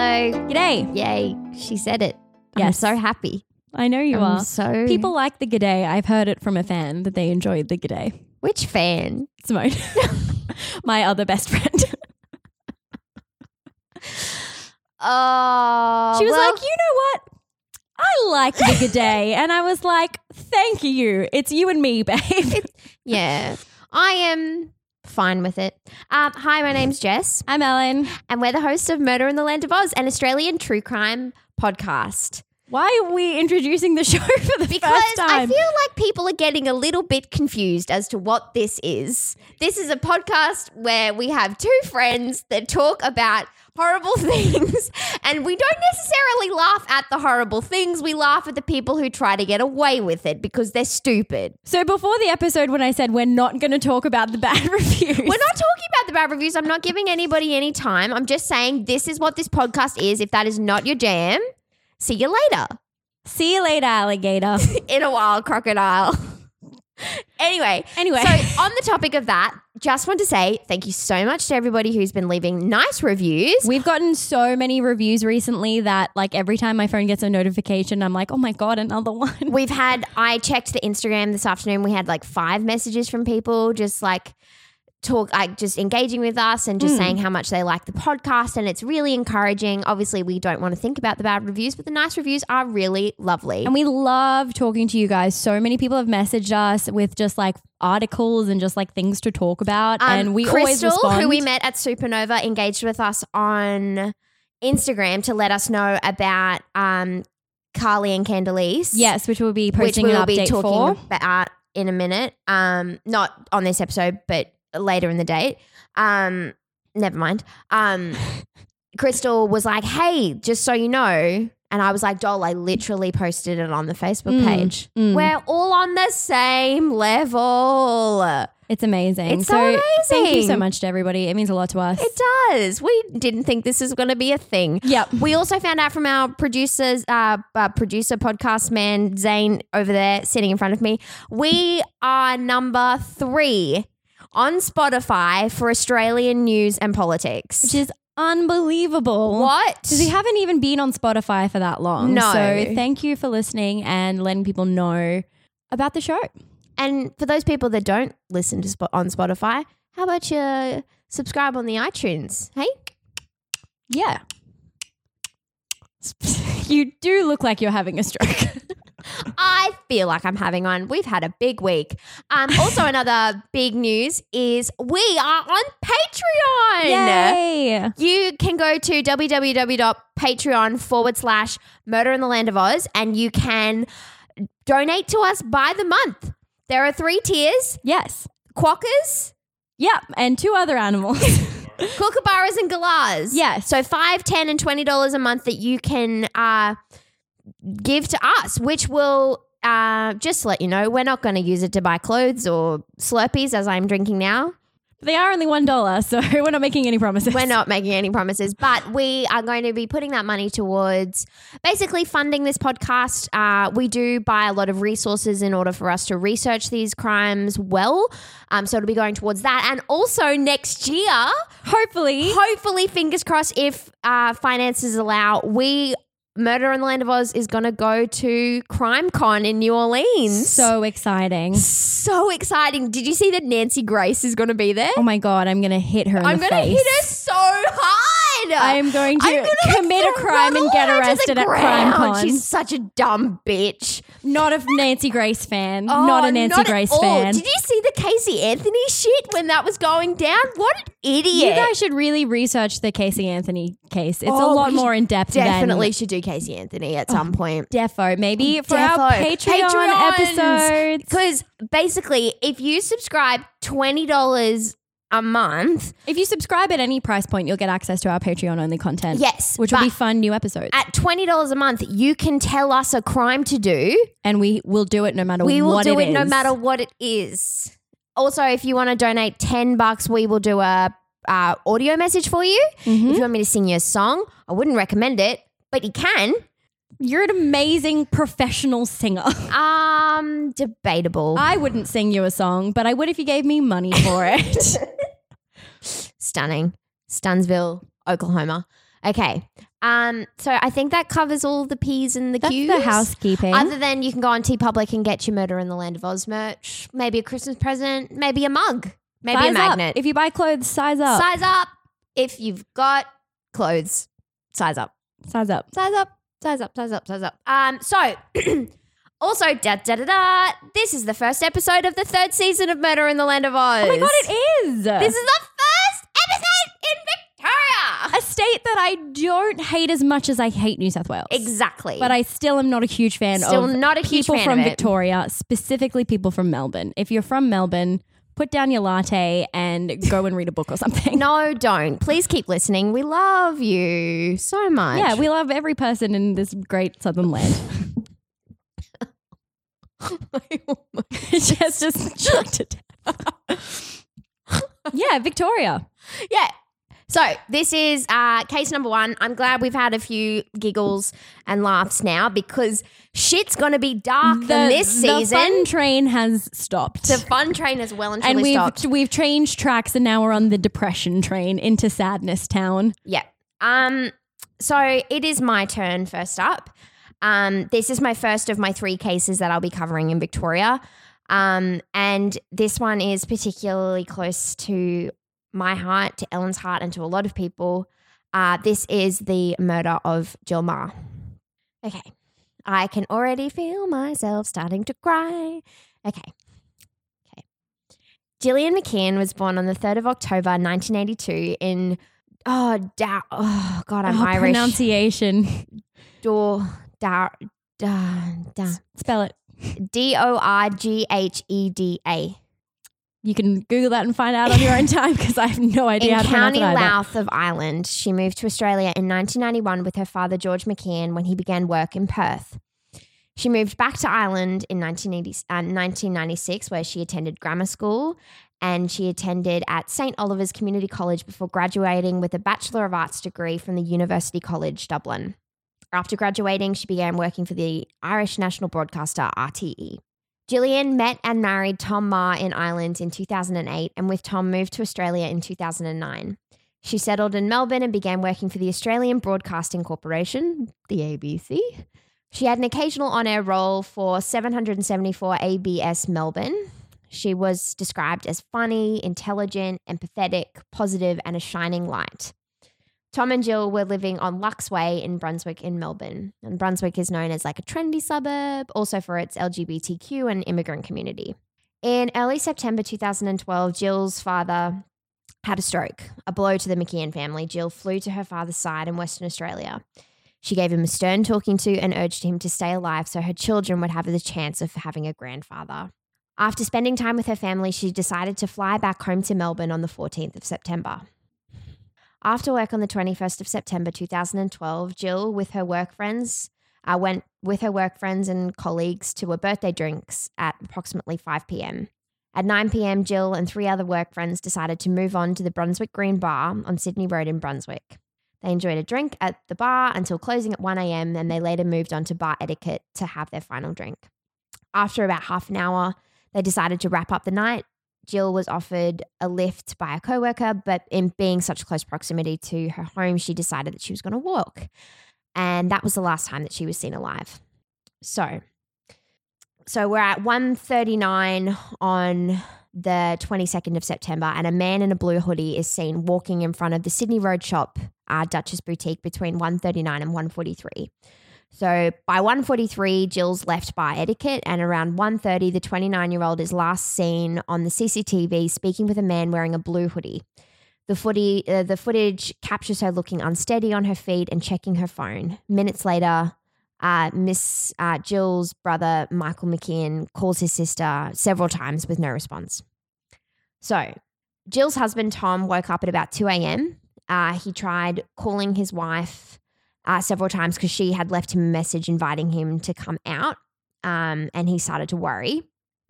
G'day. Yay. She said it. I'm Yes. so happy. I know you are. So People like the g'day. I've heard it from a fan that they enjoyed the g'day. Which fan? Simone, my other best friend. Oh, She was like, you know what? I like the g'day. And I was like, thank you. It's you and me, babe. yeah, I am fine with it. Hi, my name's Jess, I'm Ellen. and we're the hosts of Murder in the Land of Oz, an Australian true crime podcast. Why are we introducing the show for the Because first time? I feel like people are getting a little bit confused as to what this is. This is a podcast where we have two friends that talk about horrible things, and we don't necessarily laugh at the horrible things. We laugh at the people who try to get away with it because they're stupid. So before the episode when I said we're not going to talk about the bad reviews. We're not talking about the bad reviews. I'm not giving anybody any time. I'm just saying this is what this podcast is. If that is not your jam, see you later. See you later, alligator. In a while, crocodile. Anyway, so on the topic of that, just want to say thank you so much to everybody who's been leaving nice reviews. We've gotten so many reviews recently that like every time my phone gets a notification, I'm like, oh my God, another one. I checked the Instagram this afternoon. We had like 5 messages from people just like just engaging with us and just saying how much they like the podcast, and it's really encouraging. Obviously, we don't want to think about the bad reviews, but the nice reviews are really lovely. And we love talking to you guys. So many people have messaged us with just like articles and just like things to talk about. And we always Crystal, respond. who we met at Supernova, engaged with us on Instagram to let us know about Carly and Candelise. Yes, which we'll be posting which an we'll be update talking for. about in a minute. Not on this episode, but later in the date. Never mind. Crystal was like, hey, just so you know. And I was like, doll, I literally posted it on the Facebook page. We're all on the same level. It's amazing. It's so amazing. Thank you so much to everybody. It means a lot to us. It does. We didn't think this was going to be a thing. Yep. We also found out from our producer podcast man, Zane, over there sitting in front of me. We are number 3 on Spotify for Australian news and politics. Which is unbelievable. What? Because we haven't even been on Spotify for that long. No. So thank you for listening and letting people know about the show. And for those people that don't listen to on Spotify, how about you subscribe on the iTunes? Hey? Yeah. You do look like you're having a stroke. I feel like I'm having one. We've had a big week. Also, another big news is we are on Patreon. Yay. You can go to www.patreon.com/Murder in the Land of Oz, and you can donate to us by the month. There are 3 tiers. Yes. Quokkas, Yep. And 2 other animals. kookaburras, and galahs. Yes. So $5, $10, and $20 a month that you can give to us, which will just let you know we're not going to use it to buy clothes or Slurpees as I'm drinking now. They are only $1, so we're not making any promises. We're not making any promises, but we are going to be putting that money towards basically funding this podcast. We do buy a lot of resources in order for us to research these crimes well. So it'll be going towards that. And also next year, Hopefully, fingers crossed, if finances allow, Murder in the Land of Oz is going to go to CrimeCon in New Orleans. so exciting. So exciting. Did you see that Nancy Grace is going to be there? Oh my God, I'm going to hit her in the face. I'm going to hit her so hard. I am going to commit a crime and get arrested at CrimeCon. CrimeCon. She's such a dumb bitch. Not a Nancy Grace fan. Not a Nancy Grace fan. Did you see the Casey Anthony shit when that was going down? What an idiot. You guys should really research the Casey Anthony case. It's a lot more in depth. Definitely should do Casey Anthony at some point. Defo. Maybe for our Patreon episodes. Because basically, if you subscribe $20 a month. If you subscribe at any price point, you'll get access to our Patreon only content. Yes. Which will be fun new episodes. At $20 a month, you can tell us a crime to do. And we will do it no matter what it is. We will do it no matter what it is. Also, if you want to donate $10, we will do a audio message for you. If you want me to sing you a song, I wouldn't recommend it, but you can. You're an amazing professional singer. Debatable. I wouldn't sing you a song, but I would if you gave me money for it. Stunning. Stunsville, Oklahoma. Okay. So I think that covers all the P's and the Q's. That's the housekeeping. Other than you can go on TeePublic and get your Murder in the Land of Oz merch, maybe a Christmas present, maybe a mug, maybe size a magnet. Up. If you buy clothes, size up. Size up. If you've got clothes, size up. Size up. Size up. Size up. Size up. Size up. So also, this is the first episode of the 3rd season of Murder in the Land of Oz. Oh my God, it is. This is the first episode in Victoria. A state that I don't hate as much as I hate New South Wales. Exactly. But I still am not a huge fan of people from Victoria, specifically people from Melbourne. If you're from Melbourne, put down your latte and go and read a book or something. No, don't. Please keep listening. We love you so much. Yeah, we love every person in this great southern land. just chucked it down. Yeah, Victoria. Yeah. So this is case number 1. I'm glad we've had a few giggles and laughs now because shit's going to be dark this season. The fun train has stopped. The fun train has well and truly stopped. And we've changed tracks and now we're on the depression train into sadness town. Yeah. So it is my turn first up. This is my first of my 3 cases that I'll be covering in Victoria. And this one is particularly close to my heart, to Ellen's heart, and to a lot of people. This is the murder of Jill Meagher. Okay. I can already feel myself starting to cry. Okay. Gillian McKeon was born on the 3rd of October, 1982 in, I'm Irish. Pronunciation. Spell it. Dorgheda. You can Google that and find out on your own time because I have no idea how to pronounce it In either. County Louth of Ireland, she moved to Australia in 1991 with her father, George McKeon, when he began work in Perth. She moved back to Ireland in 1996, where she attended grammar school, and she attended at St. Oliver's Community College before graduating with a Bachelor of Arts degree from the University College Dublin. After graduating, she began working for the Irish national broadcaster RTE. Gillian met and married Tom Meagher in Ireland in 2008 and with Tom moved to Australia in 2009. She settled in Melbourne and began working for the Australian Broadcasting Corporation, the ABC. She had an occasional on-air role for 774 ABS Melbourne. She was described as funny, intelligent, empathetic, positive, and a shining light. Tom and Jill were living on Lux Way in Brunswick in Melbourne. And Brunswick is known as like a trendy suburb, also for its LGBTQ and immigrant community. In early September 2012, Jill's father had a stroke, a blow to the McKeon family. Jill flew to her father's side in Western Australia. She gave him a stern talking to and urged him to stay alive so her children would have the chance of having a grandfather. After spending time with her family, she decided to fly back home to Melbourne on the 14th of September. After work on the 21st of September 2012, Jill, with her work friends, went with her work friends and colleagues to a birthday drinks at approximately 5 p.m. At 9 p.m, Jill and 3 other work friends decided to move on to the Brunswick Green Bar on Sydney Road in Brunswick. They enjoyed a drink at the bar until closing at 1 a.m, and they later moved on to Bar Etiquette to have their final drink. After about half an hour, they decided to wrap up the night. Jill was offered a lift by a coworker, but in being such close proximity to her home, she decided that she was going to walk. And that was the last time that she was seen alive. So we're at 1:39 on the 22nd of September, and a man in a blue hoodie is seen walking in front of the Sydney Road shop, Duchess Boutique, between 1:39 and 1:43. So by 1:43, Jill's left Bar Etiquette, and around 1:30, the 29-year-old is last seen on the CCTV speaking with a man wearing a blue hoodie. The footage captures her looking unsteady on her feet and checking her phone. Minutes later, Miss Jill's brother, Michael McKeon, calls his sister several times with no response. So Jill's husband, Tom, woke up at about 2 a.m. He tried calling his wife several times because she had left him a message inviting him to come out, and he started to worry.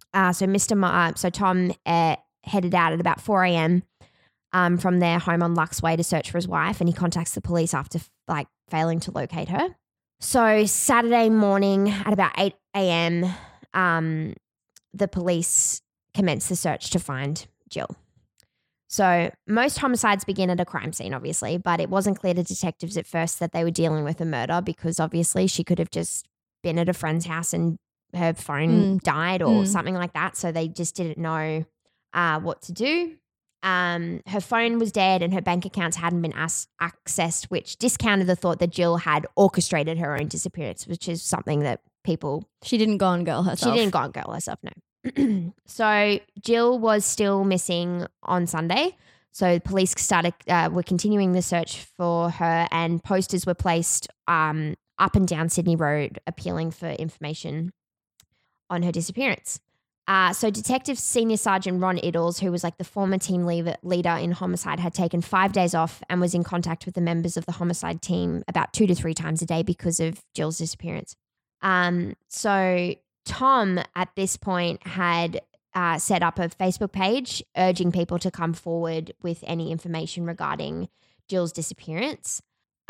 So Tom headed out at about 4 a.m. From their home on Lux Way to search for his wife, and he contacts the police after failing to locate her. So Saturday morning at about 8 a.m, the police commenced the search to find Jill. So most homicides begin at a crime scene, obviously, but it wasn't clear to detectives at first that they were dealing with a murder because obviously she could have just been at a friend's house and her phone died or something like that. So they just didn't know what to do. Her phone was dead and her bank accounts hadn't been accessed, which discounted the thought that Jill had orchestrated her own disappearance, which is something that people... She didn't go and girl herself. She didn't go and girl herself, no. So Jill was still missing on Sunday. So police were continuing the search for her, and posters were placed up and down Sydney Road appealing for information on her disappearance. So Detective Senior Sergeant Ron Iddles, who was like the former team leader in homicide, had taken 5 days off and was in contact with the members of the homicide team about 2 to 3 times a day because of Jill's disappearance. So Tom at this point had set up a Facebook page urging people to come forward with any information regarding Jill's disappearance.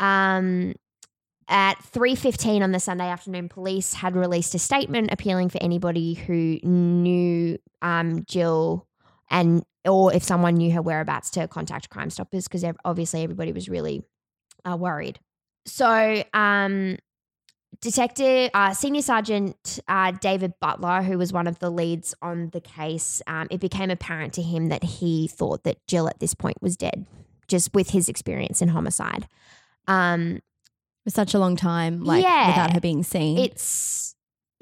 At 3:15 on the Sunday afternoon, police had released a statement appealing for anybody who knew Jill or if someone knew her whereabouts to contact Crime Stoppers, because obviously everybody was really worried. So Senior Sergeant David Butler, who was one of the leads on the case, it became apparent to him that he thought that Jill at this point was dead, just with his experience in homicide. For such a long time, without her being seen. It's,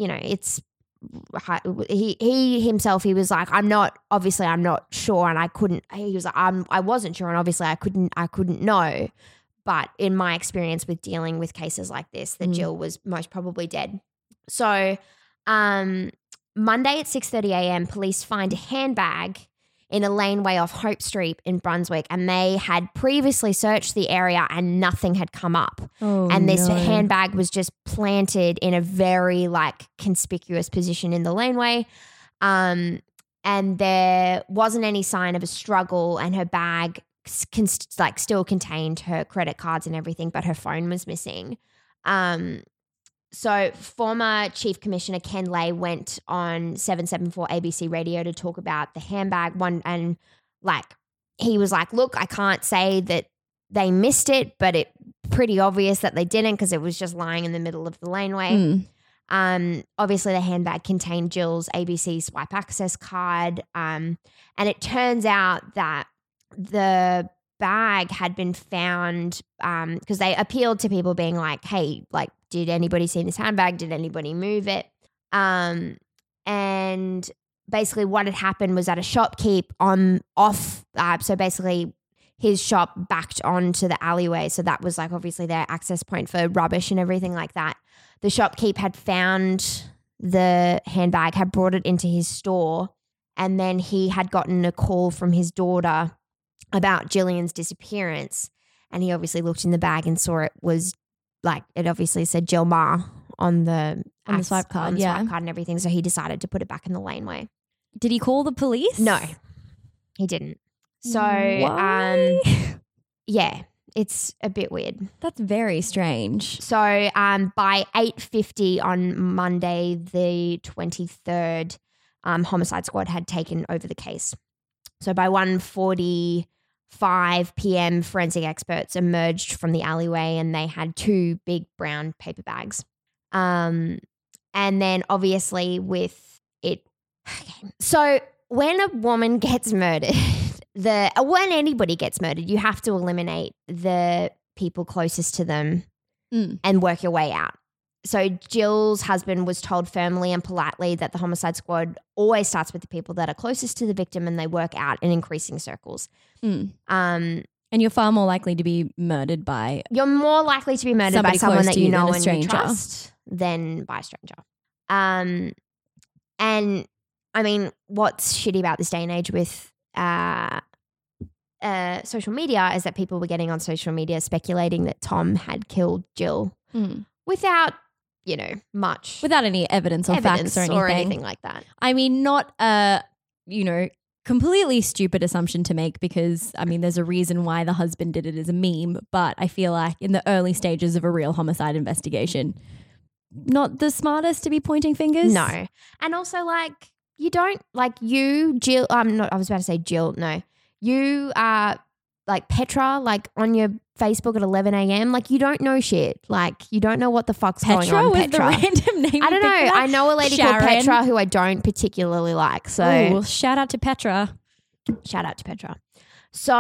he himself, he was like, I'm not sure, and he was like, I wasn't sure, and obviously I couldn't know. But in my experience with dealing with cases like this, that Jill was most probably dead. So Monday at 6:30 a.m., police find a handbag in a laneway off Hope Street in Brunswick, and they had previously searched the area and nothing had come up. And this handbag was just planted in a very conspicuous position in the laneway. And there wasn't any sign of a struggle, and her bag still contained her credit cards and everything, but her phone was missing. So former Chief Commissioner Ken Lay went on 774 ABC radio to talk about the handbag and he was like, look, I can't say that they missed it, but it's pretty obvious that they didn't because it was just lying in the middle of the laneway. Obviously the handbag contained Jill's ABC swipe access card. And it turns out that the bag had been found because they appealed to people being like, hey, did anybody see this handbag? Did anybody move it? And basically what had happened was at a shopkeep so basically his shop backed onto the alleyway. So that was obviously their access point for rubbish and everything like that. The shopkeep had found the handbag, had brought it into his store, and then he had gotten a call from his daughter about Gillian's disappearance. And he obviously looked in the bag and saw it was it obviously said Jill Ma on the swipe card, swipe card and everything. So he decided to put it back in the laneway. Did he call the police? No, he didn't. So, yeah, it's a bit weird. That's very strange. So, by 8:50 on Monday, the 23rd, Homicide Squad had taken over the case. So by 1:45 p.m., forensic experts emerged from the alleyway and they had 2 big brown paper bags. And then obviously with it. So when a woman gets murdered, when anybody gets murdered, you have to eliminate the people closest to them and work your way out. So Jill's husband was told firmly and politely that the Homicide Squad always starts with the people that are closest to the victim and they work out in increasing circles. And you're far more likely to be murdered by... You're more likely to be murdered by someone that you know and you trust than by a stranger. And I mean, what's shitty about this day and age with social media is that people were getting on social media speculating that Tom had killed Jill without... much. Without any evidence or facts or anything like that. I mean, not a, completely stupid assumption to make because, I mean, there's a reason why the husband did it as a meme, but I feel like in the early stages of a real homicide investigation, not the smartest to be pointing fingers. No. And also, you don't, Jill, I was about to say Jill, no. you are like Petra, like on your Facebook at 11 a.m. Like you don't know shit. Like you don't know what the fuck's going on. Was Petra the random name. I don't know. I know a lady Sharon. called Petra who I don't particularly like. So Ooh, shout out to Petra. shout out to Petra. So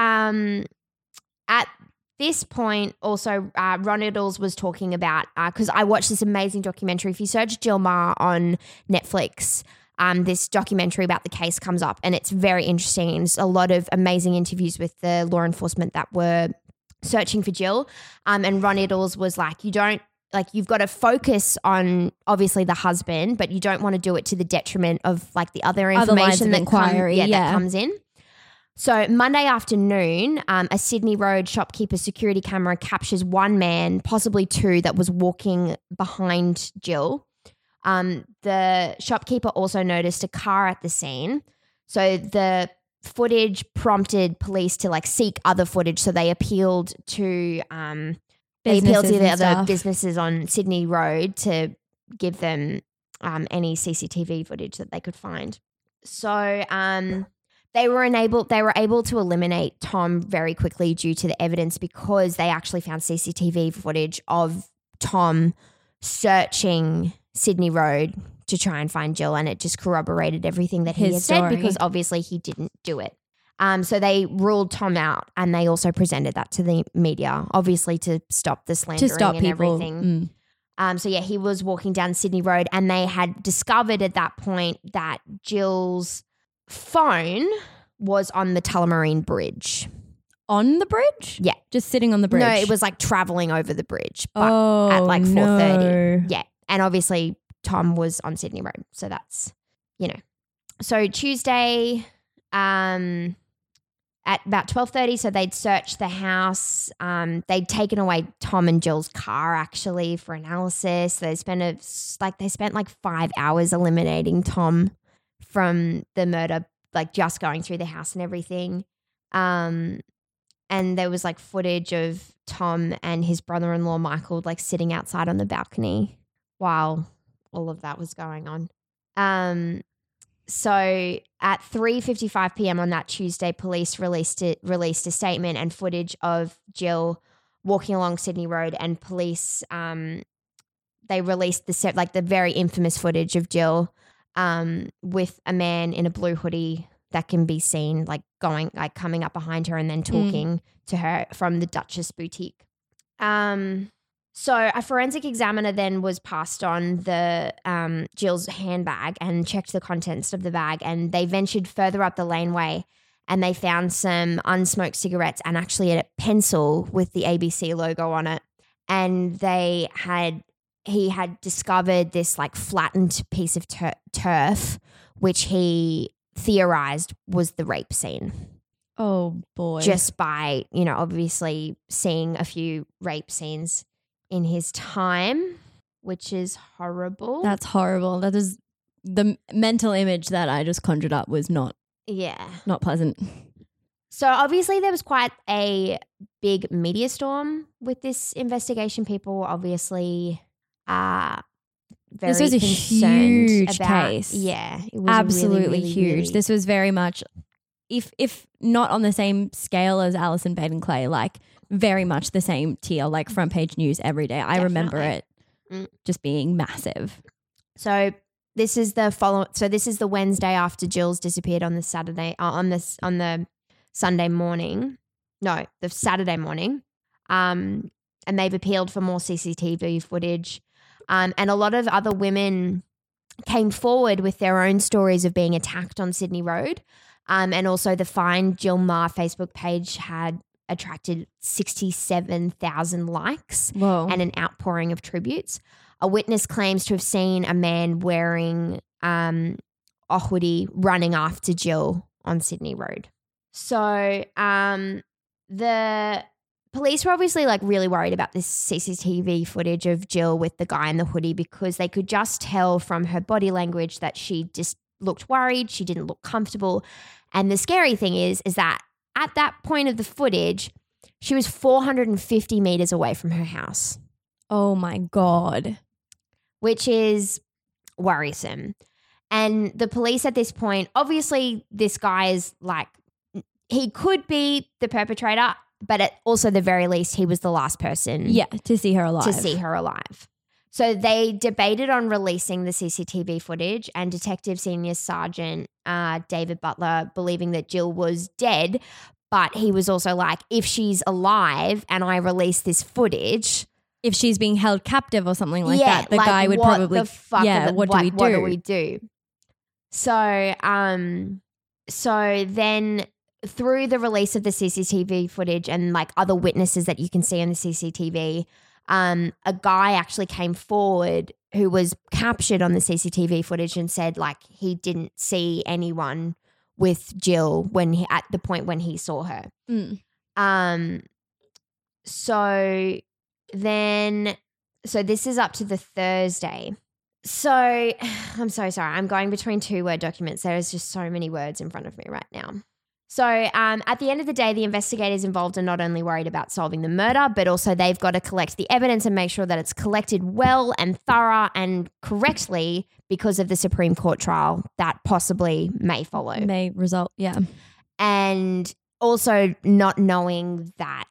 at this point, also Ron Iddles was talking about because I watched this amazing documentary. If you search Jill Meagher on Netflix, this documentary about the case comes up, and it's very interesting. There's a lot of amazing interviews with the law enforcement that were searching for Jill. And Ron Iddles was like, you've got to focus on obviously the husband, but you don't want to do it to the detriment of like the other information that comes in. So Monday afternoon, a Sydney Road shopkeeper security camera captures one man, possibly two, that was walking behind Jill. The shopkeeper also noticed a car at the scene. So the footage prompted police to like seek other footage. So they appealed to the other businesses on Sydney Road to give them any CCTV footage that they could find. So they were able to eliminate Tom very quickly due to the evidence because they actually found CCTV footage of Tom searching Sydney Road to try and find Jill, and it just corroborated everything that he had said because obviously he didn't do it. So they ruled Tom out, and they also presented that to the media, obviously to stop the slandering and everything. So yeah, he was walking down Sydney Road, and they had discovered at that point that Jill's phone was on the Tullamarine Bridge. On the bridge? Yeah. Just sitting on the bridge? No, it was like traveling over the bridge at like 4:30. Yeah. And obviously Tom was on Sydney Road. So that's, So Tuesday at about 12:30, so they'd searched the house. They'd taken away Tom and Jill's car actually for analysis. They spent like 5 hours eliminating Tom from the murder, like just going through the house and everything. And there was like footage of Tom and his brother-in-law Michael like sitting outside on the balcony while all of that was going on. So at 3:55 p.m. on that Tuesday, police released a statement and footage of Jill walking along Sydney Road, and police they released the very infamous footage of Jill with a man in a blue hoodie that can be seen coming up behind her and then talking to her from the Duchess boutique. So a forensic examiner then was passed on the Jill's handbag and checked the contents of the bag, and they ventured further up the laneway and they found some unsmoked cigarettes and actually a pencil with the ABC logo on it. And he had discovered this like flattened piece of turf, which he theorized was the rape scene. Oh boy. Just by, obviously seeing a few rape scenes in his time, which is horrible. That's horrible. That is the mental image that I just conjured up was not pleasant. So obviously there was quite a big media storm with this investigation. People were obviously very this was a concerned huge about, case. Yeah, it was absolutely really, really, huge. really, This was very much, if not on the same scale as Alison Baden Clay, like very much the same tier, like front page news every day. I remember it just being massive. So this is the Wednesday after Jill's disappeared on the Saturday on the Sunday morning. No, the Saturday morning. And they've appealed for more CCTV footage. And a lot of other women came forward with their own stories of being attacked on Sydney Road. And also the Find Jill Meagher Facebook page had attracted 67,000 likes. Whoa. And an outpouring of tributes. A witness claims to have seen a man wearing a hoodie running after Jill on Sydney Road. So the police were obviously like really worried about this CCTV footage of Jill with the guy in the hoodie because they could just tell from her body language that she just looked worried. She didn't look comfortable. And the scary thing is that at that point of the footage, she was 450 meters away from her house. Oh my God. Which is worrisome. And the police at this point, obviously this guy is like he could be the perpetrator, but at also the very least, he was the last person Yeah, to see her alive. to see her alive. So they debated on releasing the CCTV footage, and Detective Senior Sergeant David Butler believing that Jill was dead, but he was also like, if she's alive and I release this footage, If she's being held captive or something like yeah, that, the guy would what probably, the fuck what do we do? So, so then through the release of the CCTV footage and like other witnesses that you can see on the CCTV, a guy actually came forward who was captured on the CCTV footage and said like he didn't see anyone with Jill when at the point when he saw her. So this is up to the Thursday. So I'm so sorry. I'm going between two Word documents. There's just so many words in front of me right now. So at the end of the day, the investigators involved are not only worried about solving the murder, but also they've got to collect the evidence and make sure that it's collected well and thorough and correctly because of the Supreme Court trial that possibly may follow. May result, yeah. And also not knowing that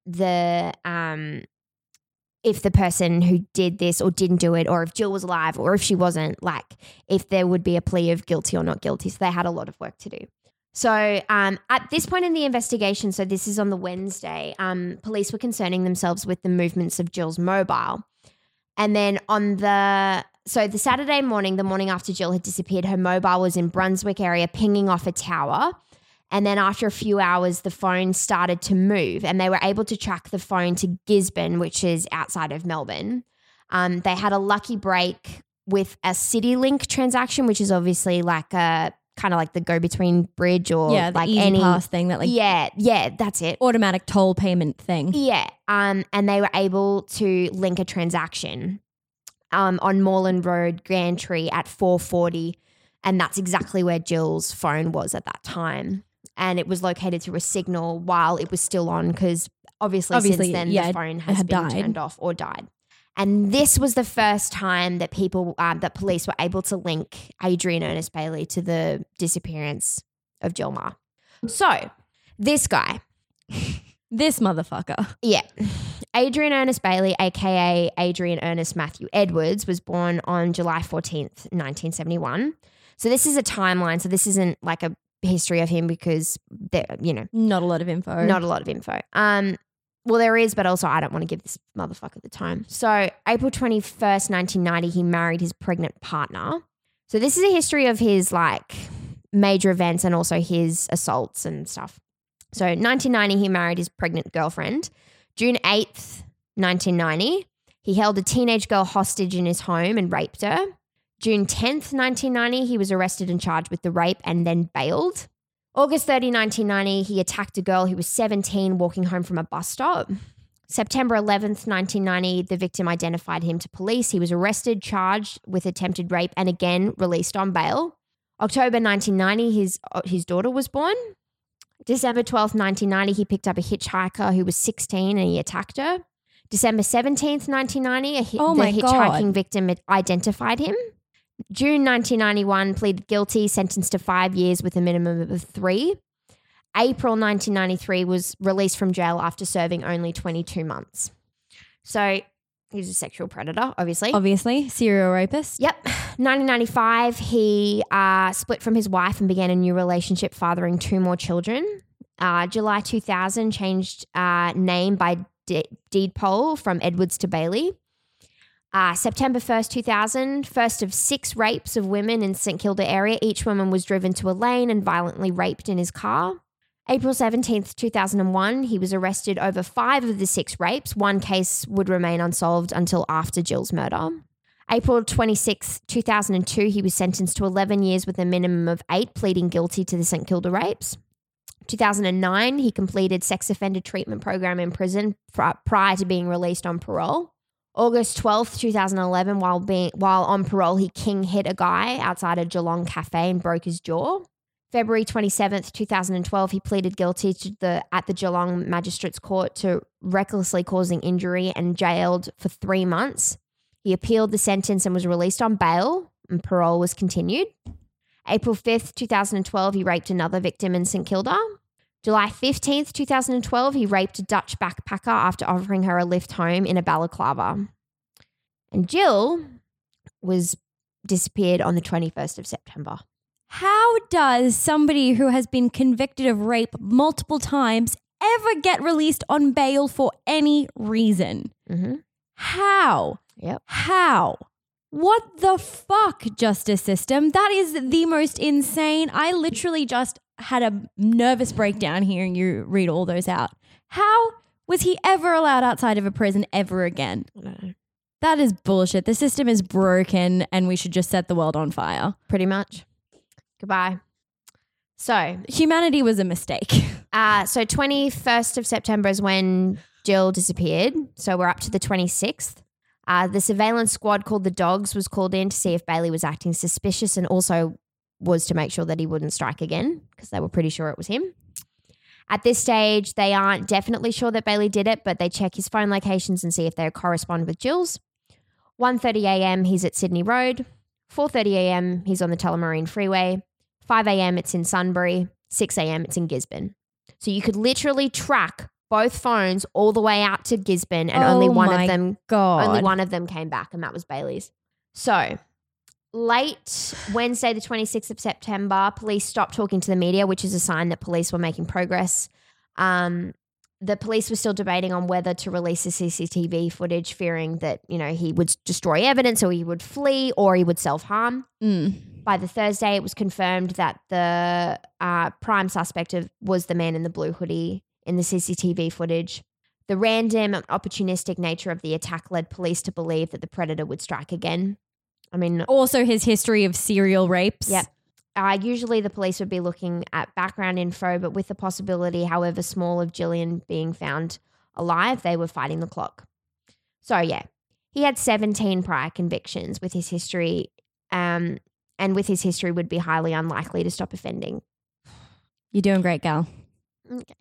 if the person who did this or didn't do it, or if Jill was alive or if she wasn't, like if there would be a plea of guilty or not guilty. So they had a lot of work to do. So at this point in the investigation, so this is on the Wednesday, police were concerning themselves with the movements of Jill's mobile. And then the Saturday morning, the morning after Jill had disappeared, her mobile was in Brunswick area pinging off a tower. And then after a few hours, the phone started to move and they were able to track the phone to Gisborne, which is outside of Melbourne. They had a lucky break with a CityLink transaction, which is obviously like a kind of like the go-between bridge or the like easy any pass thing that like yeah, that's it. automatic toll payment thing. Yeah, and they were able to link a transaction on Moreland Road, Gantry at 4:40, and that's exactly where Jill's phone was at that time. And it was located through a signal while it was still on because obviously since then the phone has been turned off or died. And this was the first time that that police were able to link Adrian Ernest Bailey to the disappearance of Jill Meagher. So this guy. This motherfucker. Yeah. Adrian Ernest Bailey, a.k.a. Adrian Ernest Matthew Edwards, was born on July 14th, 1971. So this is a timeline. So this isn't like a history of him because, not a lot of info. Not a lot of info. Well, there is, but also I don't want to give this motherfucker the time. So April 21st, 1990, he married his pregnant partner. So this is a history of his like major events and also his assaults and stuff. So 1990, he married his pregnant girlfriend. June 8th, 1990, he held a teenage girl hostage in his home and raped her. June 10th, 1990, he was arrested and charged with the rape and then bailed. August 30, 1990, he attacked a girl who was 17 walking home from a bus stop. September 11th, 1990, the victim identified him to police. He was arrested, charged with attempted rape and again released on bail. October 1990, his daughter was born. December 12th, 1990, he picked up a hitchhiker who was 16 and he attacked her. December 17th, 1990, the hitchhiking victim identified him. June 1991, pleaded guilty, sentenced to 5 years with a minimum of 3. April 1993 was released from jail after serving only 22 months. So he was a sexual predator, obviously. Obviously, serial rapist. Yep. 1995, he split from his wife and began a new relationship, fathering 2 more children. July 2000, changed name by deed poll from Edwards to Bailey. September 1st, 2000, first of 6 rapes of women in St Kilda area. Each woman was driven to a lane and violently raped in his car. April 17th, 2001, he was arrested over 5 of the 6 rapes. 1 case would remain unsolved until after Jill's murder. April 26th, 2002, he was sentenced to 11 years with a minimum of 8, pleading guilty to the St Kilda rapes. 2009, he completed sex offender treatment program in prison prior to being released on parole. August 12th, 2011, while on parole, he king hit a guy outside a Geelong cafe and broke his jaw. February 27th, 2012, he pleaded guilty at the Geelong Magistrates Court to recklessly causing injury and jailed for 3 months. He appealed the sentence and was released on bail, and parole was continued. April 5th, 2012, he raped another victim in St Kilda. July 15th, 2012, he raped a Dutch backpacker after offering her a lift home in a balaclava. And Jill was disappeared on the 21st of September. How does somebody who has been convicted of rape multiple times ever get released on bail for any reason? Mm-hmm. How? Yep. How? What the fuck, justice system? That is the most insane. I literally just had a nervous breakdown hearing you read all those out. How was he ever allowed outside of a prison ever again? I don't know. That is bullshit. The system is broken and we should just set the world on fire. Pretty much. Goodbye. So humanity was a mistake. So 21st of September is when Jill disappeared. So we're up to the 26th. The surveillance squad called the Dogs was called in to see if Bailey was acting suspicious and also was to make sure that he wouldn't strike again because they were pretty sure it was him. At this stage, they aren't definitely sure that Bailey did it, but they check his phone locations and see if they correspond with Jill's. 1:30 a.m., he's at Sydney Road. 4:30 a.m., he's on the Tullamarine Freeway. 5 a.m., it's in Sunbury. 6 a.m., it's in Gisborne. So you could literally track both phones all the way out to Gisborne and only one of them came back, and that was Bailey's. So late Wednesday, the 26th of September, police stopped talking to the media, which is a sign that police were making progress. The police were still debating on whether to release the CCTV footage, fearing that, he would destroy evidence or he would flee or he would self-harm. By the Thursday, it was confirmed that the prime suspect was the man in the blue hoodie in the CCTV footage. The random and opportunistic nature of the attack led police to believe that the predator would strike again. I mean, also his history of serial rapes. Yep. Usually the police would be looking at background info, but with the possibility, however small, of Gillian being found alive, they were fighting the clock. So, yeah, he had 17 prior convictions with his history, and with his history would be highly unlikely to stop offending. You're doing great, gal. Okay.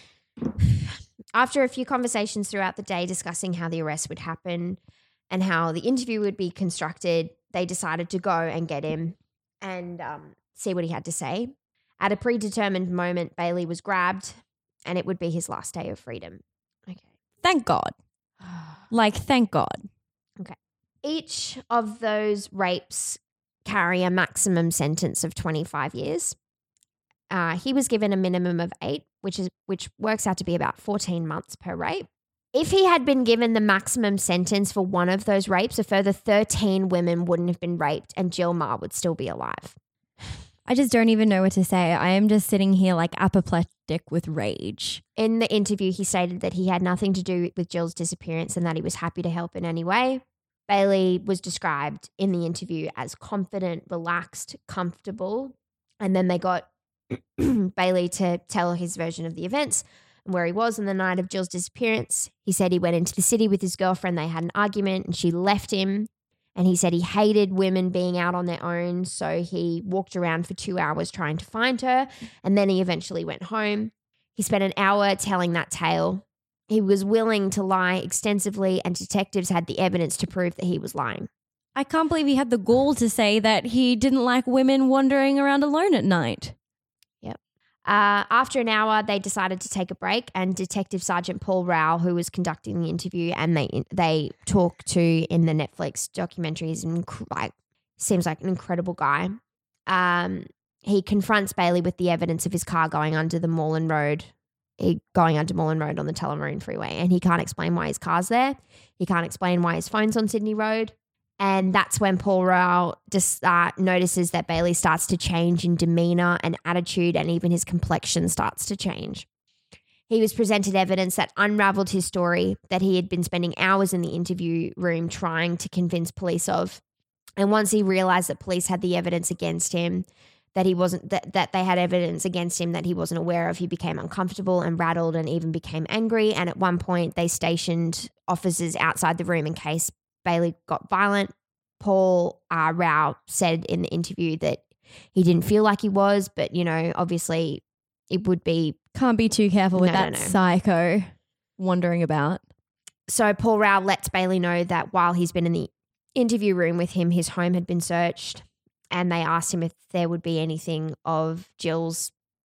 After a few conversations throughout the day discussing how the arrest would happen and how the interview would be constructed, they decided to go and get him and see what he had to say. At a predetermined moment, Bailey was grabbed and it would be his last day of freedom. Okay. Thank God. Thank God. Okay. Each of those rapes carry a maximum sentence of 25 years. He was given a minimum of 8, which works out to be about 14 months per rape. If he had been given the maximum sentence for one of those rapes, a further 13 women wouldn't have been raped and Jill Meagher would still be alive. I just don't even know what to say. I am just sitting here apoplectic with rage. In the interview, he stated that he had nothing to do with Jill's disappearance and that he was happy to help in any way. Bailey was described in the interview as confident, relaxed, comfortable, and then they got Bailey to tell his version of the events and where he was on the night of Jill's disappearance. He said he went into the city with his girlfriend. They had an argument and she left him. And he said he hated women being out on their own. So he walked around for 2 hours trying to find her. And then he eventually went home. He spent an hour telling that tale. He was willing to lie extensively and detectives had the evidence to prove that he was lying. I can't believe he had the gall to say that he didn't like women wandering around alone at night. After an hour, they decided to take a break, and Detective Sergeant Paul Rao, who was conducting the interview, and they talk to in the Netflix documentary, seems like an incredible guy. He confronts Bailey with the evidence of his car going under Moreland Road on the Tullamarine Freeway, and he can't explain why his car's there. He can't explain why his phone's on Sydney Road. And that's when Paul Rao just notices that Bailey starts to change in demeanor and attitude, and even his complexion starts to change. He was presented evidence that unraveled his story that he had been spending hours in the interview room trying to convince police of. And once he realized that police had the evidence against him, that they had evidence against him that he wasn't aware of, he became uncomfortable and rattled and even became angry. And at one point, they stationed officers outside the room in case Bailey got violent. Paul Rao said in the interview that he didn't feel like he was, but, obviously it would be... Can't be too careful with that psycho wandering about. So Paul Rao lets Bailey know that while he's been in the interview room with him, his home had been searched, and they asked him if there would be anything of Jill's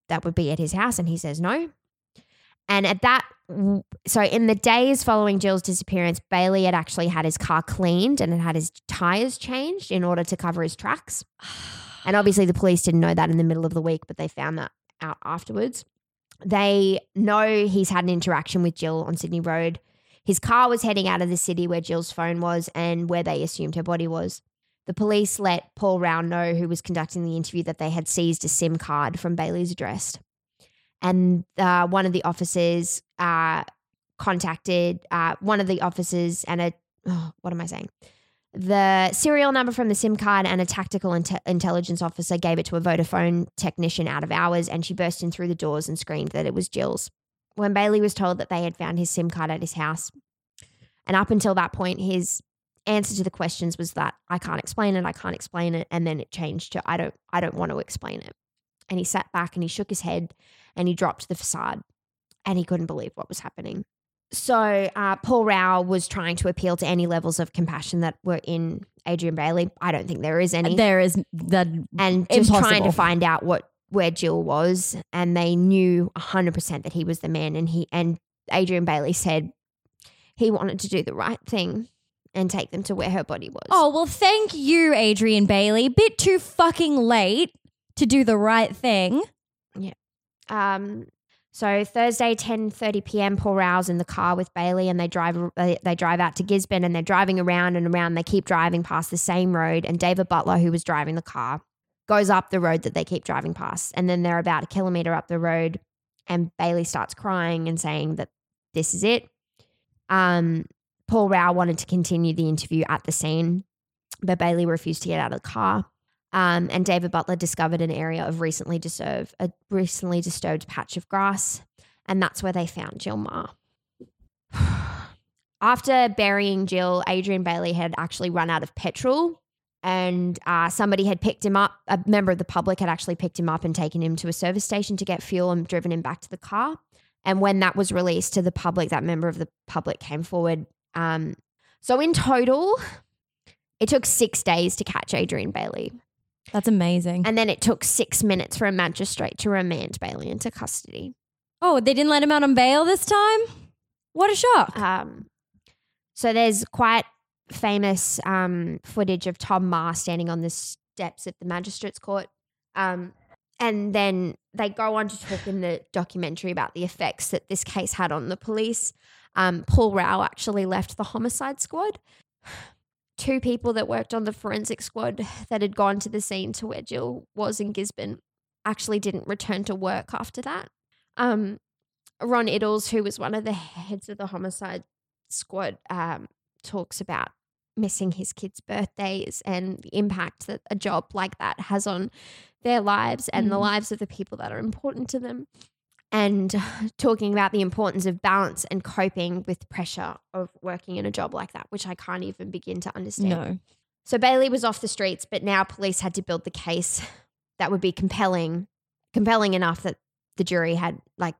that would be at his house, and he says no. And so in the days following Jill's disappearance, Bailey had actually had his car cleaned and had his tires changed in order to cover his tracks. And obviously the police didn't know that in the middle of the week, but they found that out afterwards. They know he's had an interaction with Jill on Sydney Road. His car was heading out of the city where Jill's phone was and where they assumed her body was. The police let Paul Rao know, who was conducting the interview, that they had seized a SIM card from Bailey's address. And one of the officers contacted one of the officers and what am I saying? The serial number from the SIM card, and a tactical intelligence officer gave it to a Vodafone technician out of hours, and she burst in through the doors and screamed that it was Jill's. When Bailey was told that they had found his SIM card at his house, and up until that point, his answer to the questions was that I can't explain it, and then it changed to I don't want to explain it. And he sat back and he shook his head and he dropped the facade, and he couldn't believe what was happening. So Paul Rao was trying to appeal to any levels of compassion that were in Adrian Bailey. I don't think there is any. There is that, and just trying to find out where Jill was, and they knew 100% that he was the man. And Adrian Bailey said he wanted to do the right thing and take them to where her body was. Oh, well, thank you, Adrian Bailey. Bit too fucking late to do the right thing. Yeah. So Thursday, 10:30 p.m., Paul Rao's in the car with Bailey, and they drive out to Gisborne, and they're driving around and around. They keep driving past the same road, and David Butler, who was driving the car, goes up the road that they keep driving past. And then they're about a kilometre up the road, and Bailey starts crying and saying that this is it. Paul Rao wanted to continue the interview at the scene, but Bailey refused to get out of the car. And David Butler discovered an area of recently disturbed patch of grass, and that's where they found Jill Meagher. After burying Jill, Adrian Bailey had actually run out of petrol, and somebody had picked him up. A member of the public had actually picked him up and taken him to a service station to get fuel and driven him back to the car. And when that was released to the public, that member of the public came forward. So in total, it took 6 days to catch Adrian Bailey. That's amazing. And then it took 6 minutes for a magistrate to remand Bailey into custody. Oh, they didn't let him out on bail this time? What a shock. So there's quite famous footage of Tom Meagher standing on the steps at the magistrate's court. And then they go on to talk in the documentary about the effects that this case had on the police. Paul Rao actually left the homicide squad. 2 people that worked on the forensic squad that had gone to the scene to where Jill was in Gisborne actually didn't return to work after that. Ron Iddles, who was one of the heads of the homicide squad, talks about missing his kids' birthdays and the impact that a job like that has on their lives and the lives of the people that are important to them. And talking about the importance of balance and coping with pressure of working in a job like that, which I can't even begin to understand. No. So Bailey was off the streets, but now police had to build the case that would be compelling enough that the jury had, not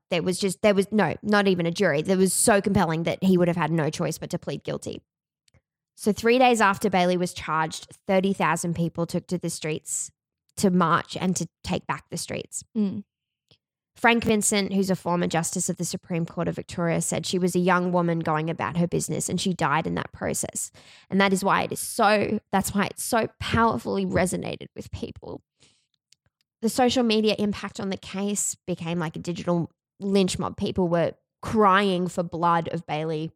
even a jury. That was so compelling that he would have had no choice but to plead guilty. So 3 days after Bailey was charged, 30,000 people took to the streets to march and to take back the streets. Frank Vincent, who's a former justice of the Supreme Court of Victoria, said she was a young woman going about her business and she died in that process. And that's why it's so powerfully resonated with people. The social media impact on the case became like a digital lynch mob. People were crying for blood of Bailey.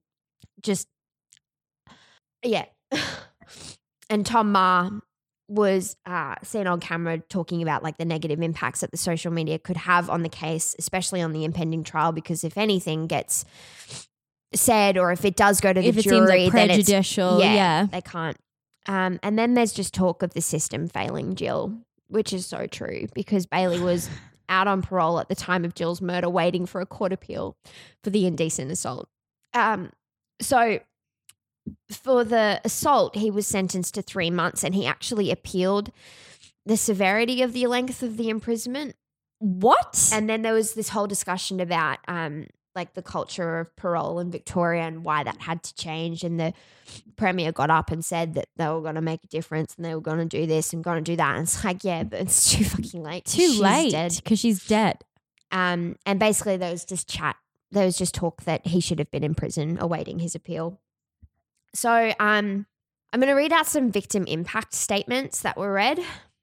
And Tom Meagher was seen on camera talking about like the negative impacts that the social media could have on the case, especially on the impending trial, because if anything gets said or if it does go to the jury, it seems like prejudicial, then they can't. And then there's just talk of the system failing Jill, which is so true because Bailey was out on parole at the time of Jill's murder, waiting for a court appeal for the indecent assault. So for the assault, he was sentenced to 3 months and he actually appealed the severity of the length of the imprisonment. What? And then there was this whole discussion about like the culture of parole in Victoria and why that had to change. And the Premier got up and said that they were going to make a difference and they were going to do this and going to do that. And it's like, yeah, but it's too fucking late. Too late because she's dead. And basically there was just chat. There was just talk that he should have been in prison awaiting his appeal. So I'm going to read out some victim impact statements that were read.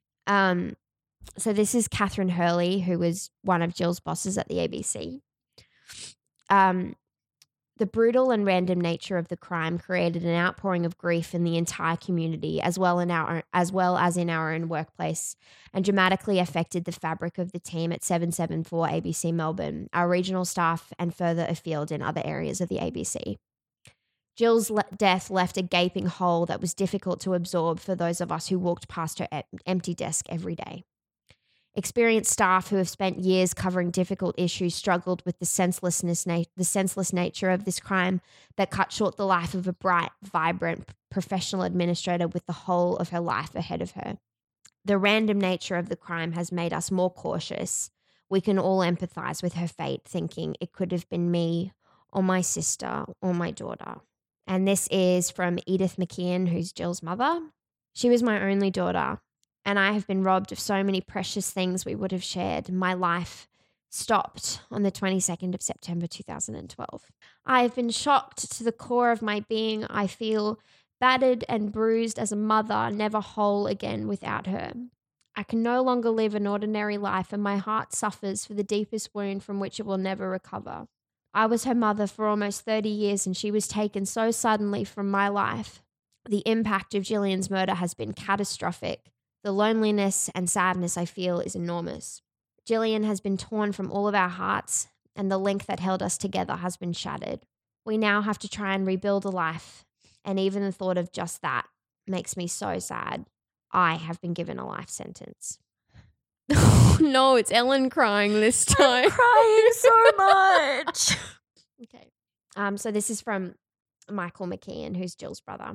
So this is Catherine Hurley, who was one of Jill's bosses at the ABC. The brutal and random nature of the crime created an outpouring of grief in the entire community, as well as in our own workplace, and dramatically affected the fabric of the team at 774 ABC Melbourne, our regional staff, and further afield in other areas of the ABC. Jill's death left a gaping hole that was difficult to absorb for those of us who walked past her empty desk every day. Experienced staff who have spent years covering difficult issues struggled with the senseless nature of this crime that cut short the life of a bright, vibrant, professional administrator with the whole of her life ahead of her. The random nature of the crime has made us more cautious. We can all empathize with her fate, thinking it could have been me or my sister or my daughter. And this is from Edith McKeon, who's Jill's mother. She was my only daughter, and I have been robbed of so many precious things we would have shared. My life stopped on the 22nd of September 2012. I have been shocked to the core of my being. I feel battered and bruised as a mother, never whole again without her. I can no longer live an ordinary life, and my heart suffers for the deepest wound from which it will never recover. I was her mother for almost 30 years, and she was taken so suddenly from my life. The impact of Gillian's murder has been catastrophic. The loneliness and sadness I feel is enormous. Gillian has been torn from all of our hearts, and the link that held us together has been shattered. We now have to try and rebuild a life, and even the thought of just that makes me so sad. I have been given a life sentence. Oh, no, it's Ellen crying this time. I'm crying so much. Okay. So this is from Michael McKeon, who's Jill's brother.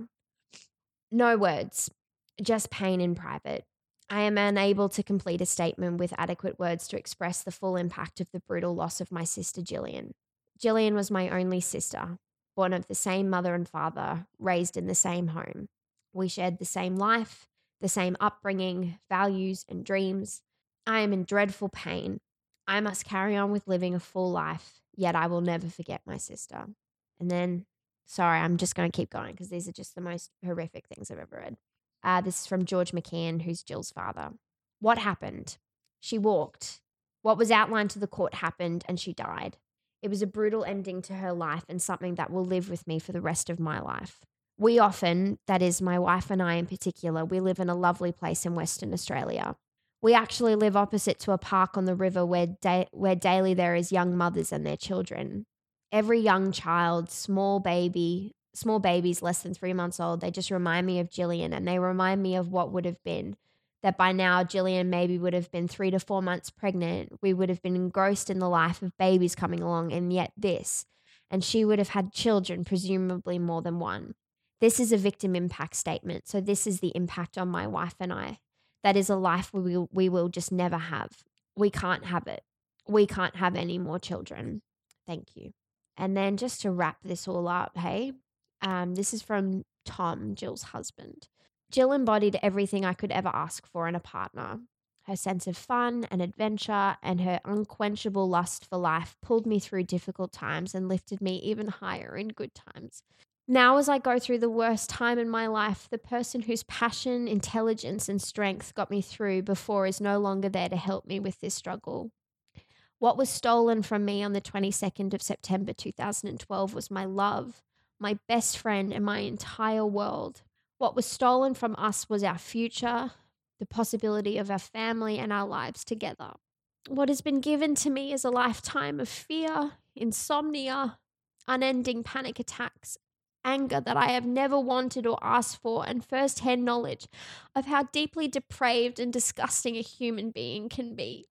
No words. Just pain in private. I am unable to complete a statement with adequate words to express the full impact of the brutal loss of my sister Gillian. Gillian was my only sister, born of the same mother and father, raised in the same home. We shared the same life, the same upbringing, values, and dreams. I am in dreadful pain. I must carry on with living a full life, yet I will never forget my sister. And then, sorry, I'm just going to keep going because these are just the most horrific things I've ever read. This is from George McCann, who's Jill's father. What happened? She walked. What was outlined to the court happened, and she died. It was a brutal ending to her life and something that will live with me for the rest of my life. We often, that is my wife and I in particular, we live in a lovely place in Western Australia. We actually live opposite to a park on the river where daily there is young mothers and their children. Every young child, small babies less than 3 months old, they just remind me of Gillian, and they remind me of what would have been. That by now Gillian maybe would have been 3 to 4 months pregnant. We would have been engrossed in the life of babies coming along, and yet this. And she would have had children, presumably more than one. This is a victim impact statement. So this is the impact on my wife and I. That is a life we will just never have. We can't have it. We can't have any more children. Thank you. And then just to wrap this all up, hey, this is from Tom, Jill's husband. Jill embodied everything I could ever ask for in a partner. Her sense of fun and adventure and her unquenchable lust for life pulled me through difficult times and lifted me even higher in good times. Now, as I go through the worst time in my life, the person whose passion, intelligence, and strength got me through before is no longer there to help me with this struggle. What was stolen from me on the 22nd of September 2012 was my love, my best friend, and my entire world. What was stolen from us was our future, the possibility of our family and our lives together. What has been given to me is a lifetime of fear, insomnia, unending panic attacks, anger that I have never wanted or asked for, and first-hand knowledge of how deeply depraved and disgusting a human being can be.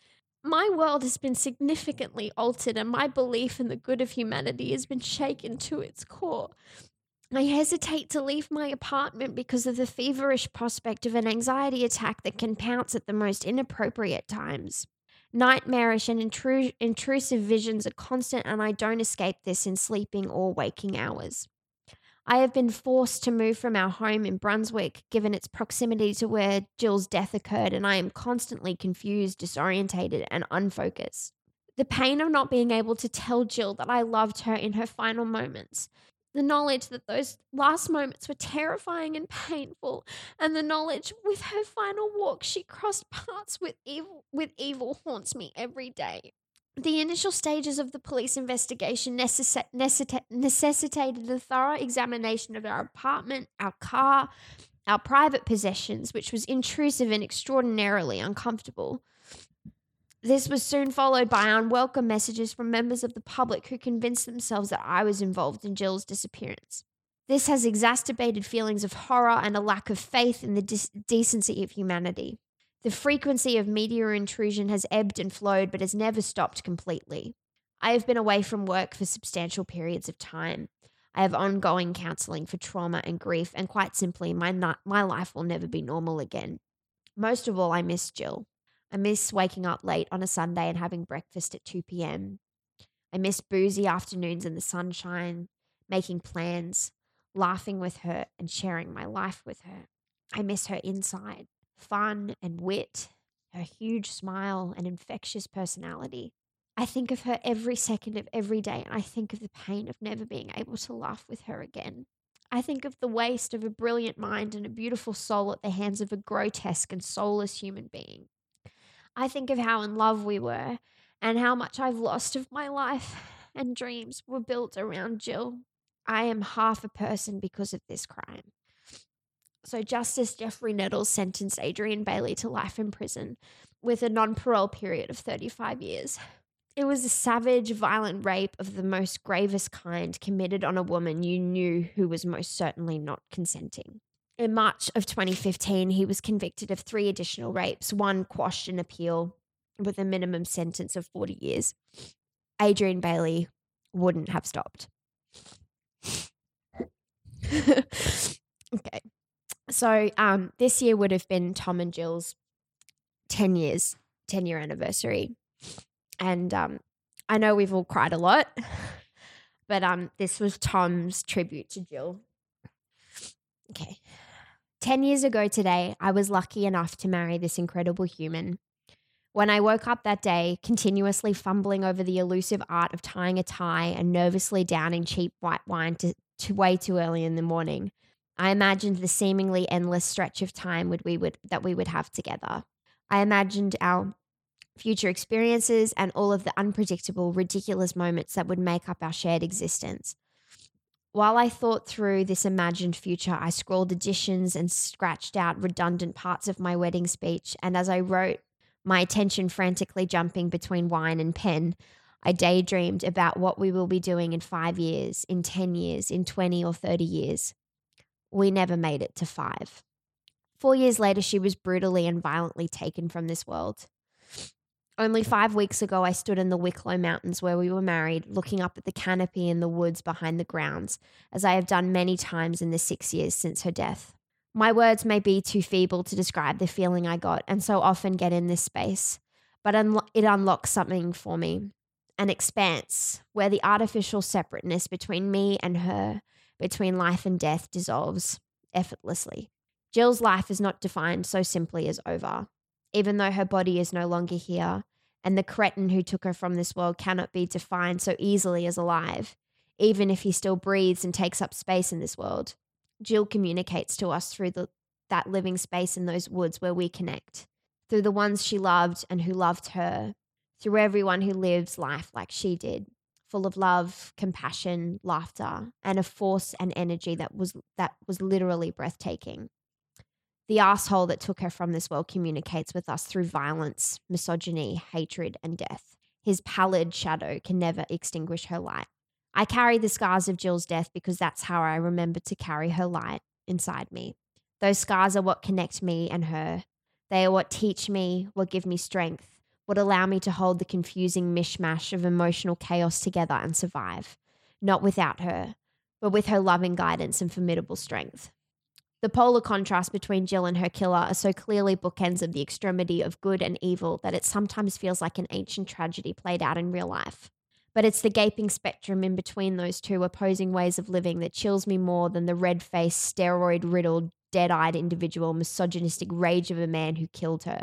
My world has been significantly altered, and my belief in the good of humanity has been shaken to its core. I hesitate to leave my apartment because of the feverish prospect of an anxiety attack that can pounce at the most inappropriate times. Nightmarish and intrusive visions are constant, and I don't escape this in sleeping or waking hours. I have been forced to move from our home in Brunswick, given its proximity to where Jill's death occurred, and I am constantly confused, disorientated, and unfocused. The pain of not being able to tell Jill that I loved her in her final moments. The knowledge that those last moments were terrifying and painful, and the knowledge with her final walk she crossed paths with evil haunts me every day. The initial stages of the police investigation necessitated a thorough examination of our apartment, our car, our private possessions, which was intrusive and extraordinarily uncomfortable. This was soon followed by unwelcome messages from members of the public who convinced themselves that I was involved in Jill's disappearance. This has exacerbated feelings of horror and a lack of faith in the decency of humanity. The frequency of media intrusion has ebbed and flowed but has never stopped completely. I have been away from work for substantial periods of time. I have ongoing counselling for trauma and grief, and quite simply, my life will never be normal again. Most of all, I miss Jill. I miss waking up late on a Sunday and having breakfast at 2 p.m. I miss boozy afternoons in the sunshine, making plans, laughing with her and sharing my life with her. I miss her inside, fun and wit, her huge smile and infectious personality. I think of her every second of every day, and I think of the pain of never being able to laugh with her again. I think of the waste of a brilliant mind and a beautiful soul at the hands of a grotesque and soulless human being. I think of how in love we were and how much I've lost of my life and dreams were built around Jill. I am half a person because of this crime. So Justice Jeffrey Nettles sentenced Adrian Bailey to life in prison with a non-parole period of 35 years. It was a savage, violent rape of the most gravest kind committed on a woman you knew who was most certainly not consenting. In March of 2015, he was convicted of 3 additional rapes, one quashed in appeal with a minimum sentence of 40 years. Adrian Bailey wouldn't have stopped. Okay. So this year would have been Tom and Jill's 10-year anniversary. And I know we've all cried a lot, but this was Tom's tribute to Jill. Okay. 10 years ago today, I was lucky enough to marry this incredible human. When I woke up that day, continuously fumbling over the elusive art of tying a tie and nervously downing cheap white wine to way too early in the morning, I imagined the seemingly endless stretch of time that we would have together. I imagined our future experiences and all of the unpredictable, ridiculous moments that would make up our shared existence. While I thought through this imagined future, I scrawled additions and scratched out redundant parts of my wedding speech, and as I wrote, my attention frantically jumping between wine and pen, I daydreamed about what we will be doing in 5 years, in 10 years, in 20 or 30 years. We never made it to 5. 4 years later, she was brutally and violently taken from this world. Only 5 weeks ago, I stood in the Wicklow Mountains where we were married, looking up at the canopy in the woods behind the grounds, as I have done many times in the 6 years since her death. My words may be too feeble to describe the feeling I got and so often get in this space, but it unlocks something for me, an expanse where the artificial separateness between me and her, between life and death, dissolves effortlessly. Jill's life is not defined so simply as over. Even though her body is no longer here, and the cretin who took her from this world cannot be defined so easily as alive, even if he still breathes and takes up space in this world, Jill communicates to us through that living space in those woods where we connect, through the ones she loved and who loved her, through everyone who lives life like she did, full of love, compassion, laughter, and a force and energy that was literally breathtaking. The asshole that took her from this world communicates with us through violence, misogyny, hatred, and death. His pallid shadow can never extinguish her light. I carry the scars of Jill's death because that's how I remember to carry her light inside me. Those scars are what connect me and her. They are what teach me, what give me strength, what allow me to hold the confusing mishmash of emotional chaos together and survive. Not without her, but with her loving guidance and formidable strength. The polar contrast between Jill and her killer are so clearly bookends of the extremity of good and evil that it sometimes feels like an ancient tragedy played out in real life. But it's the gaping spectrum in between those two opposing ways of living that chills me more than the red-faced, steroid-riddled, dead-eyed individual misogynistic rage of a man who killed her.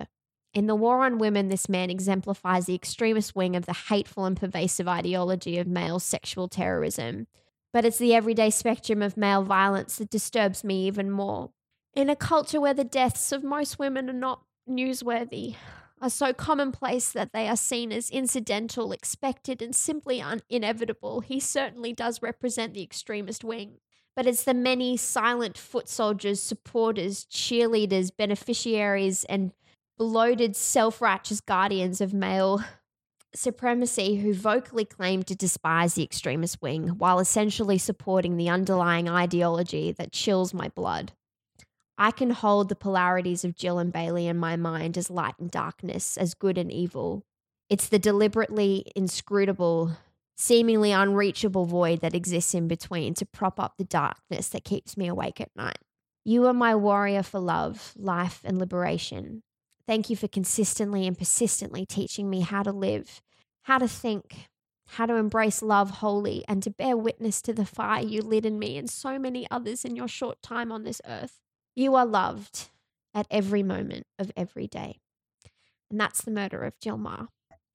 In The War on Women, this man exemplifies the extremist wing of the hateful and pervasive ideology of male sexual terrorism. But it's the everyday spectrum of male violence that disturbs me even more. In a culture where the deaths of most women are not newsworthy, are so commonplace that they are seen as incidental, expected, and simply inevitable, he certainly does represent the extremist wing. But it's the many silent foot soldiers, supporters, cheerleaders, beneficiaries, and bloated self-righteous guardians of male supremacy who vocally claim to despise the extremist wing while essentially supporting the underlying ideology that chills my blood. I can hold the polarities of Jill and Bailey in my mind as light and darkness, as good and evil. It's the deliberately inscrutable, seemingly unreachable void that exists in between to prop up the darkness that keeps me awake at night. You are my warrior for love, life, and liberation. Thank you for consistently and persistently teaching me how to live, how to think, how to embrace love wholly, and to bear witness to the fire you lit in me and so many others in your short time on this earth. You are loved at every moment of every day. And that's the murder of Jill Meagher.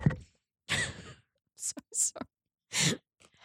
So sorry.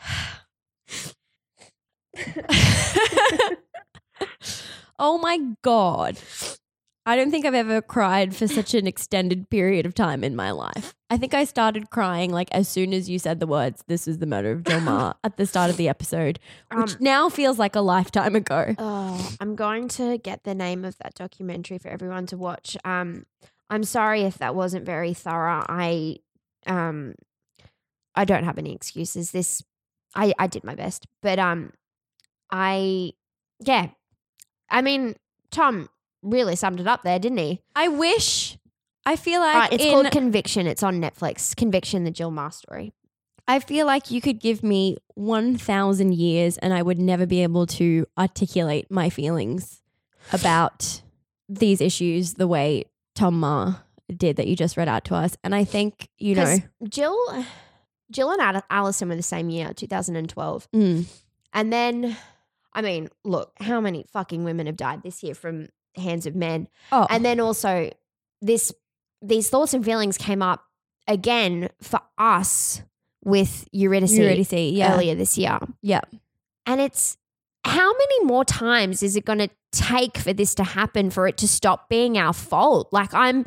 Oh my God. I don't think I've ever cried for such an extended period of time in my life. I think I started crying like as soon as you said the words, "This is the murder of Jill Meagher" at the start of the episode, which now feels like a lifetime ago. Oh, I'm going to get the name of that documentary for everyone to watch. I'm sorry if that wasn't very thorough. I don't have any excuses. I did my best, but I mean, Tom really summed it up there, didn't he? I feel like it's called Conviction. It's on Netflix. Conviction, the Jill Meagher story. I feel like you could give me 1,000 years and I would never be able to articulate my feelings about these issues the way Tom Meagher did that you just read out to us. And I think, Jill and Alison were the same year, 2012. And then, I mean, look, how many fucking women have died this year from hands of men? Oh. And then also these thoughts and feelings came up again for us with Eurydice earlier this year. Yeah. And it's how many more times is it going to take for this to happen for it to stop being our fault? Like I'm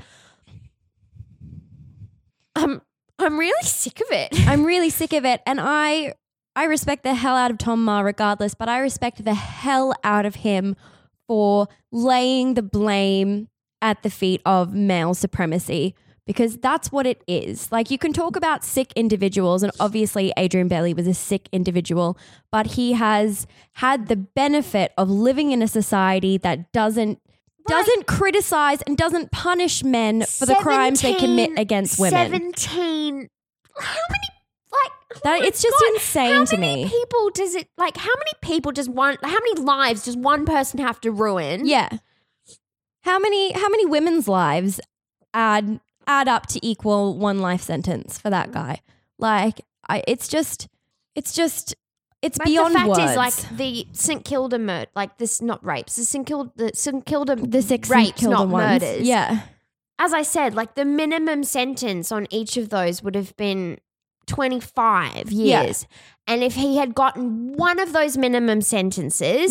really sick of it. I'm really sick of it. And I respect the hell out of Tom Meagher regardless, but I respect the hell out of him for laying the blame at the feet of male supremacy, because that's what it is. Like, you can talk about sick individuals, and obviously Adrian Bailey was a sick individual, but he has had the benefit of living in a society that doesn't criticize and doesn't punish men for the crimes they commit against women. 17. How many? It's just insane to me. How many lives does one person have to ruin? Yeah. How many women's lives add up to equal one life sentence for that guy? Like, it's beyond the fact words. is, like, the St Kilda murder, like this, not rapes, the St Kilda the 6 rapes, Kilda not ones. murders. Yeah. As I said, like, the minimum sentence on each of those would have been 25 years. Yeah. And if he had gotten one of those maximum sentences,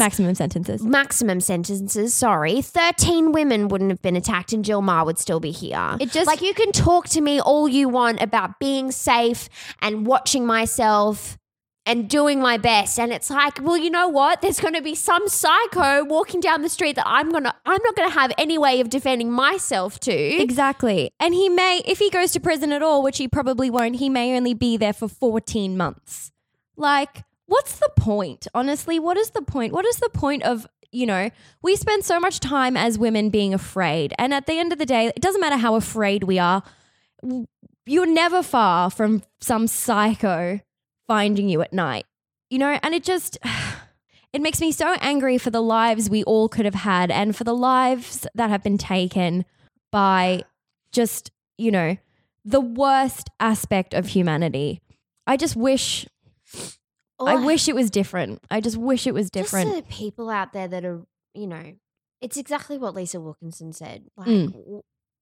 13 women wouldn't have been attacked and Jill Meagher would still be here. It just, like, you can talk to me all you want about being safe and watching myself and doing my best. And it's like, well, you know what? There's going to be some psycho walking down the street that I'm not going to have any way of defending myself to. Exactly. And he may, if he goes to prison at all, which he probably won't, he may only be there for 14 months. Like, what's the point? Honestly, what is the point? What is the point of, we spend so much time as women being afraid. And at the end of the day, it doesn't matter how afraid we are. You're never far from some psycho finding you at night, and it makes me so angry for the lives we all could have had and for the lives that have been taken by just, the worst aspect of humanity. I just wish it was different. I just wish it was different. Just the people out there that are, it's exactly what Lisa Wilkinson said. Like,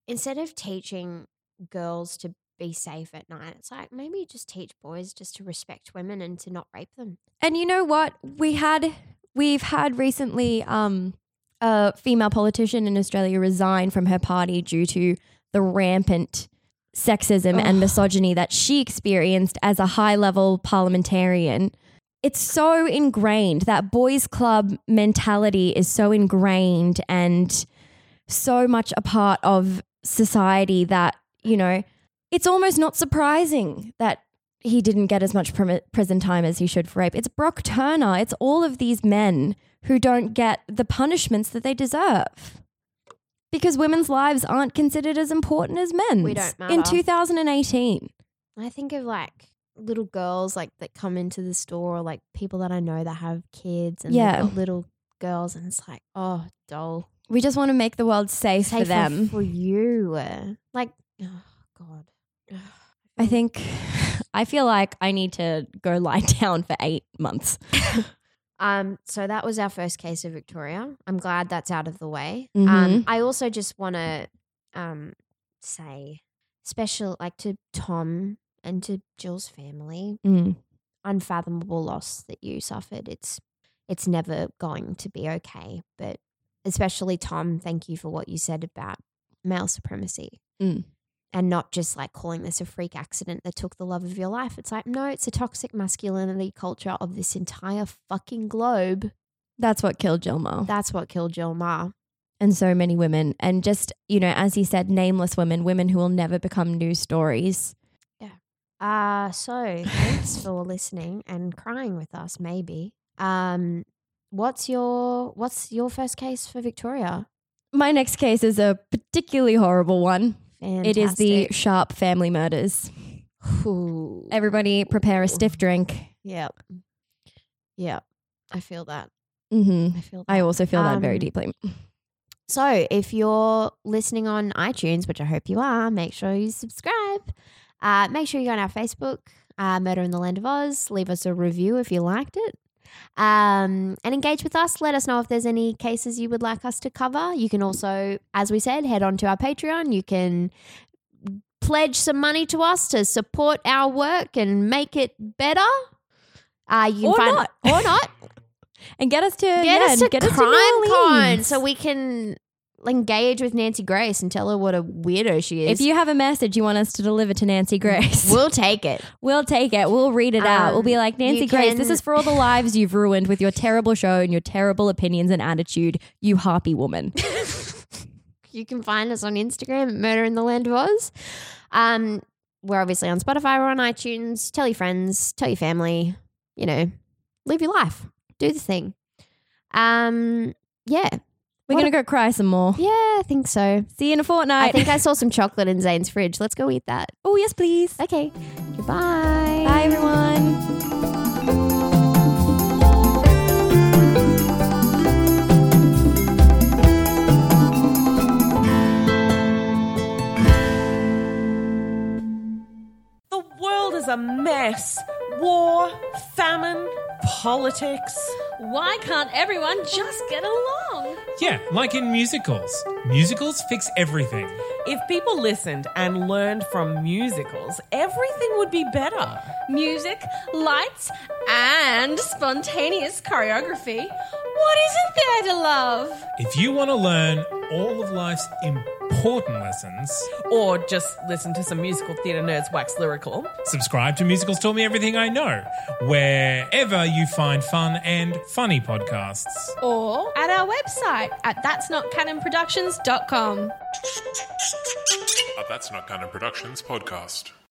instead of teaching girls to be safe at night, it's like maybe just teach boys just to respect women and to not rape them. And you know what? We've had recently a female politician in Australia resign from her party due to the rampant sexism and misogyny that she experienced as a high-level parliamentarian. It's so ingrained. That boys' club mentality is so ingrained and so much a part of society that, you know, it's almost not surprising that he didn't get as much prison time as he should for rape. It's Brock Turner. It's all of these men who don't get the punishments that they deserve because women's lives aren't considered as important as men's. We don't matter. In 2018. I think of like little girls like that come into the store, or like people that I know that have kids and they've got little girls, and it's like, oh, doll. We just want to make the world safe for them. For you. Like, oh, God. I feel like I need to go lie down for 8 months. So that was our first case of Victoria. I'm glad that's out of the way. Mhm. I also just want to say special, like, to Tom and to Jill's family, unfathomable loss that you suffered. It's never going to be okay. But especially Tom, thank you for what you said about male supremacy. And not just like calling this a freak accident that took the love of your life. It's like, no, it's a toxic masculinity culture of this entire fucking globe. That's what killed Jill Meagher. That's what killed Jill Meagher. And so many women. And just, you know, as he said, nameless women who will never become news stories. Yeah. So thanks for listening and crying with us, maybe. What's your first case for Victoria? My next case is a particularly horrible one. Fantastic. It is the Sharp family murders. Ooh. Everybody prepare a stiff drink. Yep. I feel that. Mm-hmm. I feel that. I also feel that very deeply. So if you're listening on iTunes, which I hope you are, make sure you subscribe. Make sure you go on our Facebook, Murder in the Land of Oz. Leave us a review if you liked it. And engage with us. Let us know if there's any cases you would like us to cover. You can also, as we said, head on to our Patreon. You can pledge some money to us to support our work and make it better. You can or not. And get us to CrimeCon so we can engage with Nancy Grace and tell her what a weirdo she is. If you have a message you want us to deliver to Nancy Grace, we'll take it. We'll read it out. We'll be like, Nancy Grace, this is for all the lives you've ruined with your terrible show and your terrible opinions and attitude, you harpy woman. You can find us on Instagram at Murder in the Land of Oz. We're obviously on Spotify, we're on iTunes. Tell your friends, tell your family, you know, live your life. Do the thing. Yeah. We're going to go cry some more. Yeah, I think so. See you in a fortnight. I think I saw some chocolate in Zane's fridge. Let's go eat that. Oh, yes, please. Okay. Goodbye. Bye, everyone. The world is a mess. War, famine, politics. Why can't everyone just get along? Yeah, like in musicals. Musicals fix everything. If people listened and learned from musicals, everything would be better. Music, lights, and spontaneous choreography. What isn't there to love? If you want to learn all of life's important lessons, Or just listen to some musical theatre nerds wax lyrical. subscribe to Musicals Taught Me Everything I Know, wherever you find fun and funny podcasts. Or at our website at that'snotcanonproductions.com. That's Not Canon Productions podcast.